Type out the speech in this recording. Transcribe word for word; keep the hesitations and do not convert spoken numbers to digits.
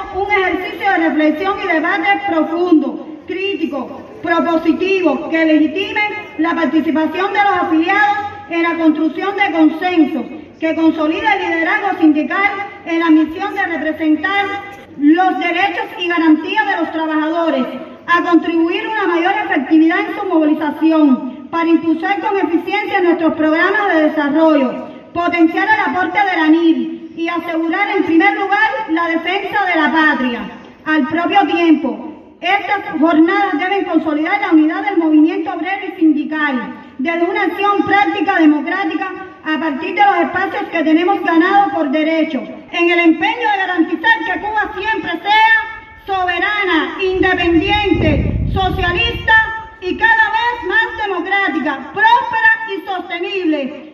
un ejercicio de reflexión y debate profundo, crítico, propositivo, que legitime la participación de los afiliados en la construcción de consensos, que consolide el liderazgo sindical en la misión de representar los derechos y garantías de los trabajadores, a contribuir a una mayor efectividad en su movilización, para impulsar con eficiencia nuestros programas de desarrollo, potenciar el aporte de la N I D y asegurar en primer lugar la defensa de la patria. Al propio tiempo, estas jornadas deben consolidar la unidad del movimiento obrero y sindical, desde una acción práctica democrática a partir de los espacios que tenemos ganados por derecho, en el empeño de garantizar que Cuba siempre sea soberana, independiente, socialista y cada vez más democrática, próspera y sostenible,